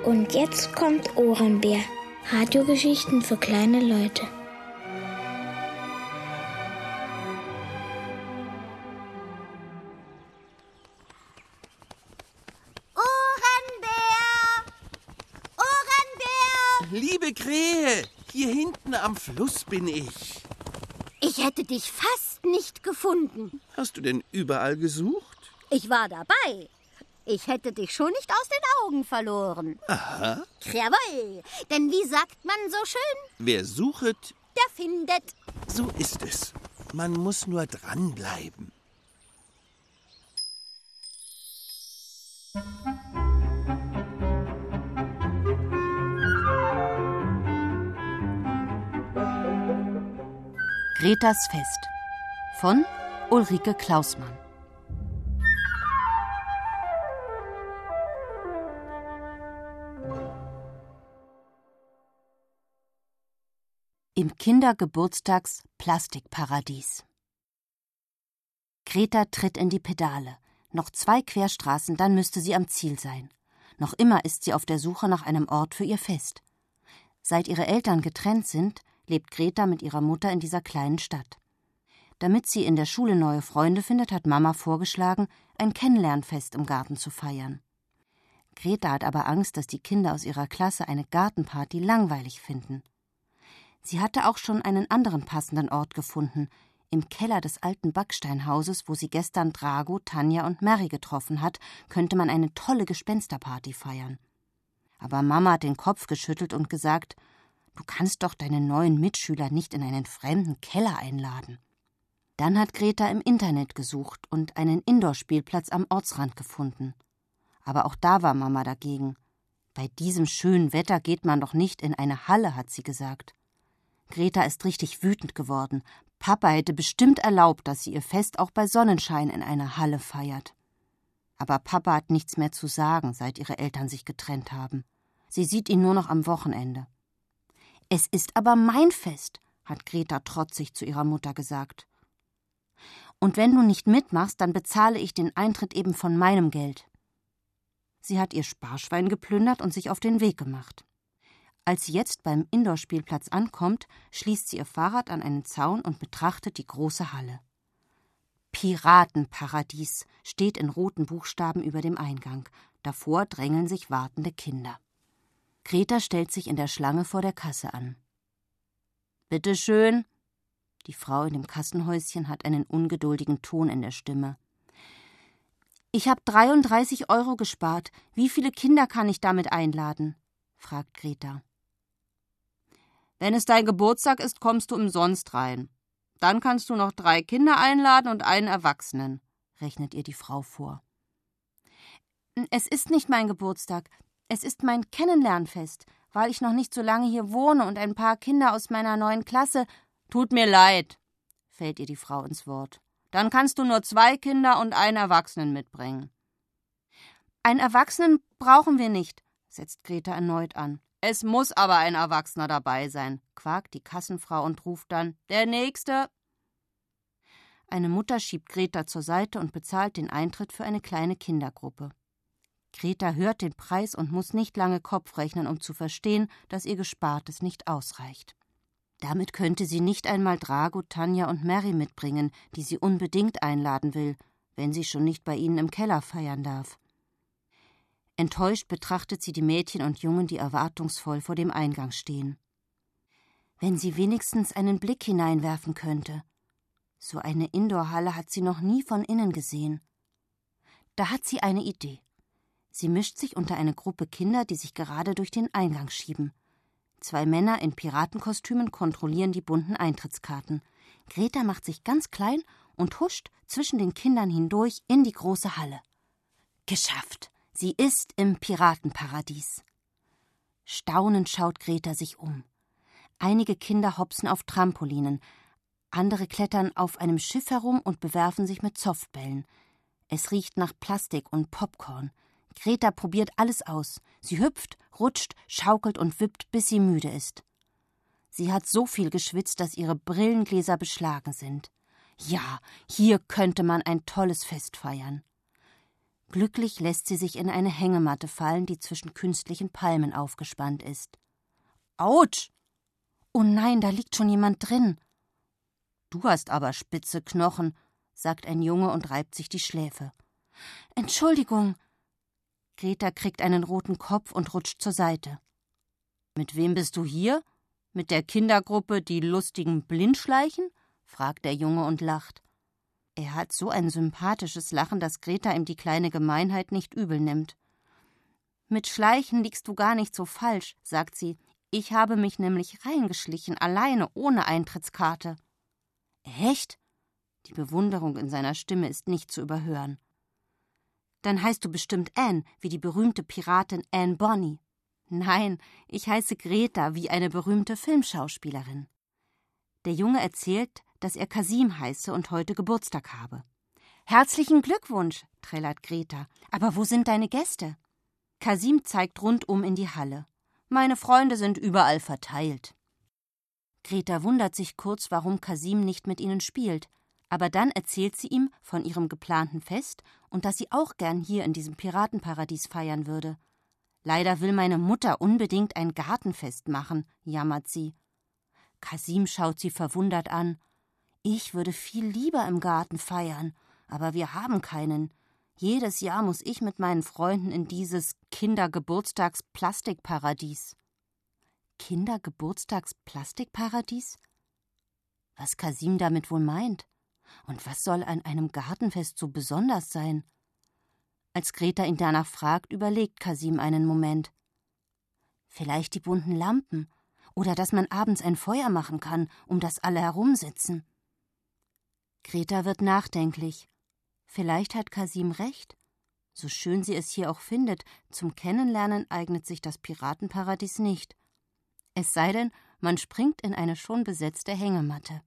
Und jetzt kommt Ohrenbär. Radiogeschichten für kleine Leute. Liebe Krähe, hier hinten am Fluss bin ich. Ich hätte dich fast nicht gefunden. Hast du denn überall gesucht? Ich war dabei. Ich hätte dich schon nicht aus den Augen verloren. Aha. Jawohl, denn wie sagt man so schön? Wer suchet, Der findet. so ist es. Man muss nur dranbleiben. Gretas Fest von Ulrike Klausmann. Im Kindergeburtstags-Plastikparadies. Greta tritt in die Pedale. Noch 2 Querstraßen, dann müsste sie am Ziel sein. Noch immer ist sie auf der Suche nach einem Ort für ihr Fest. Seit ihre Eltern getrennt sind, lebt Greta mit ihrer Mutter in dieser kleinen Stadt. Damit sie in der Schule neue Freunde findet, hat Mama vorgeschlagen, ein Kennenlernfest im Garten zu feiern. Greta hat aber Angst, dass die Kinder aus ihrer Klasse eine Gartenparty langweilig finden. Sie hatte auch schon einen anderen passenden Ort gefunden, im Keller des alten Backsteinhauses, wo sie gestern Drago, Tanja und Mary getroffen hat, könnte man eine tolle Gespensterparty feiern. Aber Mama hat den Kopf geschüttelt und gesagt, du kannst doch deine neuen Mitschüler nicht in einen fremden Keller einladen. Dann hat Greta im Internet gesucht und einen Indoor-Spielplatz am Ortsrand gefunden. Aber auch da war Mama dagegen. Bei diesem schönen Wetter geht man doch nicht in eine Halle, hat sie gesagt. Greta ist richtig wütend geworden. Papa hätte bestimmt erlaubt, dass sie ihr Fest auch bei Sonnenschein in einer Halle feiert. Aber Papa hat nichts mehr zu sagen, seit ihre Eltern sich getrennt haben. Sie sieht ihn nur noch am Wochenende. »Es ist aber mein Fest«, hat Greta trotzig zu ihrer Mutter gesagt. »Und wenn du nicht mitmachst, dann bezahle ich den Eintritt eben von meinem Geld.« Sie hat ihr Sparschwein geplündert und sich auf den Weg gemacht. Als sie jetzt beim Indoor-Spielplatz ankommt, schließt sie ihr Fahrrad an einen Zaun und betrachtet die große Halle. »Piratenparadies« steht in roten Buchstaben über dem Eingang. Davor drängeln sich wartende Kinder. Greta stellt sich in der Schlange vor der Kasse an. »Bitte schön.« Die Frau in dem Kassenhäuschen hat einen ungeduldigen Ton in der Stimme. »Ich habe 33 € gespart. Wie viele Kinder kann ich damit einladen?« fragt Greta. »Wenn es dein Geburtstag ist, kommst du umsonst rein. Dann kannst du noch 3 Kinder einladen und einen Erwachsenen«, rechnet ihr die Frau vor. »Es ist nicht mein Geburtstag. Es ist mein Kennenlernfest, weil ich noch nicht so lange hier wohne und ein paar Kinder aus meiner neuen Klasse.« »Tut mir leid«, fällt ihr die Frau ins Wort. »Dann kannst du nur 2 Kinder und einen Erwachsenen mitbringen.« »Einen Erwachsenen brauchen wir nicht«, setzt Greta erneut an. »Es muss aber ein Erwachsener dabei sein«, quakt die Kassenfrau und ruft dann, »Der Nächste!« Eine Mutter schiebt Greta zur Seite und bezahlt den Eintritt für eine kleine Kindergruppe. Greta hört den Preis und muss nicht lange Kopf rechnen, um zu verstehen, dass ihr Gespartes nicht ausreicht. Damit könnte sie nicht einmal Drago, Tanja und Mary mitbringen, die sie unbedingt einladen will, wenn sie schon nicht bei ihnen im Keller feiern darf. Enttäuscht betrachtet sie die Mädchen und Jungen, die erwartungsvoll vor dem Eingang stehen. Wenn sie wenigstens einen Blick hineinwerfen könnte. So eine Indoorhalle hat sie noch nie von innen gesehen. Da hat sie eine Idee. Sie mischt sich unter eine Gruppe Kinder, die sich gerade durch den Eingang schieben. 2 Männer in Piratenkostümen kontrollieren die bunten Eintrittskarten. Greta macht sich ganz klein und huscht zwischen den Kindern hindurch in die große Halle. Geschafft! Sie ist im Piratenparadies. Staunend schaut Greta sich um. Einige Kinder hopsen auf Trampolinen, andere klettern auf einem Schiff herum und bewerfen sich mit Softbällen. Es riecht nach Plastik und Popcorn. Greta probiert alles aus. Sie hüpft, rutscht, schaukelt und wippt, bis sie müde ist. Sie hat so viel geschwitzt, dass ihre Brillengläser beschlagen sind. Ja, hier könnte man ein tolles Fest feiern. Glücklich lässt sie sich in eine Hängematte fallen, die zwischen künstlichen Palmen aufgespannt ist. Autsch! Oh nein, da liegt schon jemand drin. Du hast aber spitze Knochen, sagt ein Junge und reibt sich die Schläfe. Entschuldigung. Greta kriegt einen roten Kopf und rutscht zur Seite. Mit wem bist du hier? Mit der Kindergruppe Die lustigen Blindschleichen? Fragt der Junge und lacht. Er hat so ein sympathisches Lachen, dass Greta ihm die kleine Gemeinheit nicht übel nimmt. Mit Schleichen liegst du gar nicht so falsch, sagt sie. Ich habe mich nämlich reingeschlichen, alleine, ohne Eintrittskarte. Echt? Die Bewunderung in seiner Stimme ist nicht zu überhören. Dann heißt du bestimmt Anne, wie die berühmte Piratin Anne Bonny. Nein, ich heiße Greta, wie eine berühmte Filmschauspielerin. Der Junge erzählt, dass er Kasim heiße und heute Geburtstag habe. Herzlichen Glückwunsch, trällert Greta. Aber wo sind deine Gäste? Kasim zeigt rundum in die Halle. Meine Freunde sind überall verteilt. Greta wundert sich kurz, warum Kasim nicht mit ihnen spielt. Aber dann erzählt sie ihm von ihrem geplanten Fest und dass sie auch gern hier in diesem Piratenparadies feiern würde. Leider will meine Mutter unbedingt ein Gartenfest machen, jammert sie. Kasim schaut sie verwundert an. Ich würde viel lieber im Garten feiern, aber wir haben keinen. Jedes Jahr muss ich mit meinen Freunden in dieses Kindergeburtstags-Plastikparadies. Kindergeburtstags-Plastikparadies? Was Kasim damit wohl meint? Und was soll an einem Gartenfest so besonders sein? Als Greta ihn danach fragt, überlegt Kasim einen Moment. Vielleicht die bunten Lampen oder dass man abends ein Feuer machen kann, um das alle herumsitzen. Greta wird nachdenklich. Vielleicht hat Kasim recht. So schön sie es hier auch findet, zum Kennenlernen eignet sich das Piratenparadies nicht. Es sei denn, man springt in eine schon besetzte Hängematte.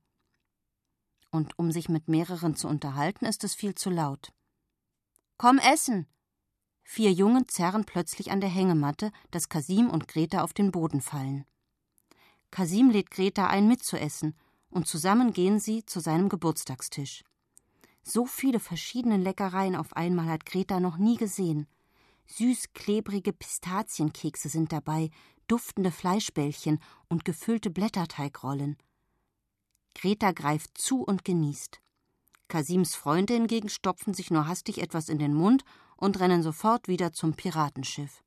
Und um sich mit mehreren zu unterhalten, ist es viel zu laut. »Komm essen!« 4 Jungen zerren plötzlich an der Hängematte, dass Kasim und Greta auf den Boden fallen. Kasim lädt Greta ein, mitzuessen, und zusammen gehen sie zu seinem Geburtstagstisch. So viele verschiedene Leckereien auf einmal hat Greta noch nie gesehen. Süß-klebrige Pistazienkekse sind dabei, duftende Fleischbällchen und gefüllte Blätterteigrollen. Greta greift zu und genießt. Kasims Freunde hingegen stopfen sich nur hastig etwas in den Mund und rennen sofort wieder zum Piratenschiff.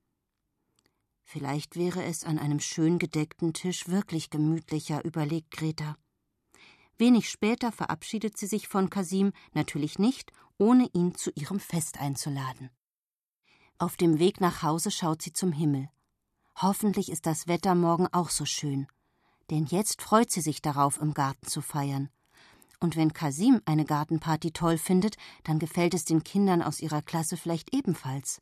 Vielleicht wäre es an einem schön gedeckten Tisch wirklich gemütlicher, überlegt Greta. Wenig später verabschiedet sie sich von Kasim, natürlich nicht, ohne ihn zu ihrem Fest einzuladen. Auf dem Weg nach Hause schaut sie zum Himmel. Hoffentlich ist das Wetter morgen auch so schön. Denn jetzt freut sie sich darauf, im Garten zu feiern. Und wenn Kasim eine Gartenparty toll findet, dann gefällt es den Kindern aus ihrer Klasse vielleicht ebenfalls.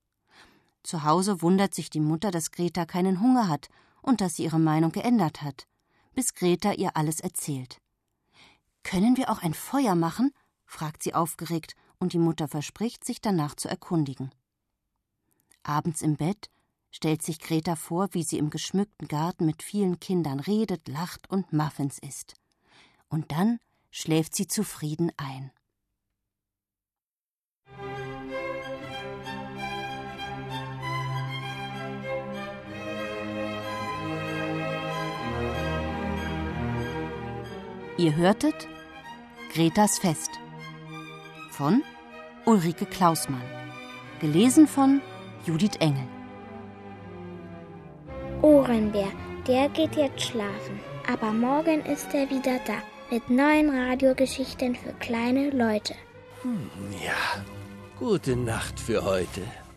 Zu Hause wundert sich die Mutter, dass Greta keinen Hunger hat und dass sie ihre Meinung geändert hat, bis Greta ihr alles erzählt. »Können wir auch ein Feuer machen?« fragt sie aufgeregt, und die Mutter verspricht, sich danach zu erkundigen. Abends im Bett stellt sich Greta vor, wie sie im geschmückten Garten mit vielen Kindern redet, lacht und Muffins isst. Und dann schläft sie zufrieden ein. Ihr hörtet Gretas Fest von Ulrike Klausmann, gelesen von Judith Engel. Ohrenbär, der geht jetzt schlafen, aber morgen ist er wieder da mit neuen Radiogeschichten für kleine Leute. Ja, gute Nacht für heute.